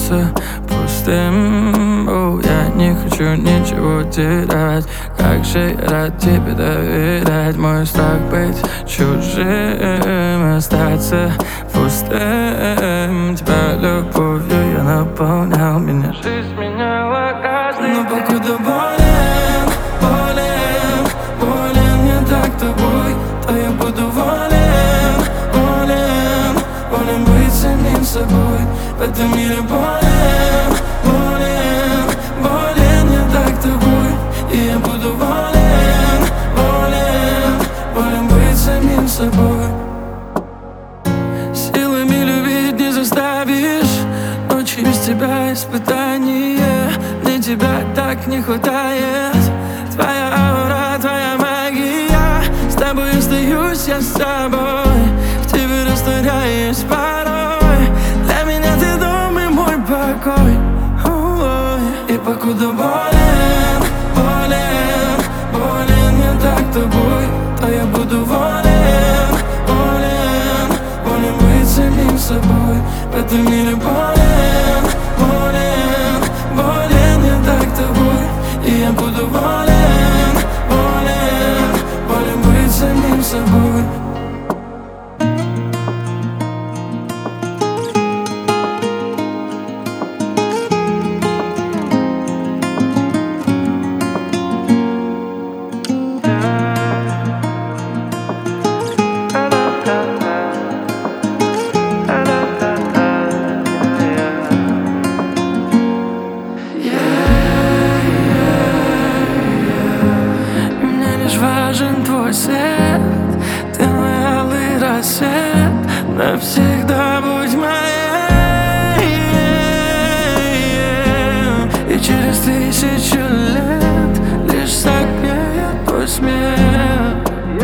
остаться пустым. Я не хочу ничего терять. Как же я рад тебе доверять. Мой страх быть чужим, остаться пустым. Тебя любовью я наполнял, меня жизнь меняла каждый день. Но покуда болен, болен, болен не так тобой, то я буду волен, волен, волен быть самим собой. В этом мире болен, болен, болен не так тобой, и я буду волен, волен, волен быть самим собой. Силами любить не заставишь, ночи без тебя испытание. Мне тебя так не хватает. Твоя аура, твоя магия. С тобой остаюсь я с тобой, в тебе растворяюсь порой. Для меня ты дом и мой покой. И покуда болен, болен, болен не так тобой, то я буду волен, волен, волен быть самим собой. В этом мире болен, болен, болен не так тобой, и я буду волен, волен, волен быть самим собой. Важен твой свет, ты мой алый рассвет, навсегда будь моей. И через 1000 лет лишь согреет твой смех.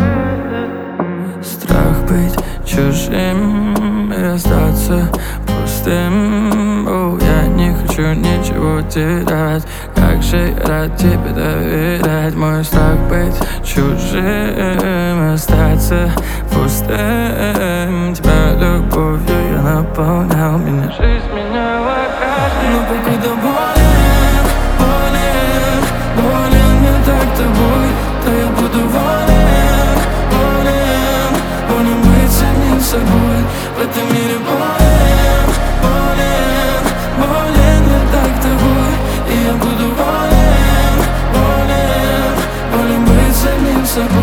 Страх быть чужим и остаться пустым. Я не хочу ничего терять. Как же я рад тебе доверять. Мой страх быть чужим, остаться пустым. Тебя любовью я наполнял, меня жизнь меняла каждый день. Но покуда болен, болен, болен не так тобой, то я буду волен, волен, волен быть самим собой. В этом мире болен, болен, болен не так тобой, и я буду волен, волен, волен быть самим собой.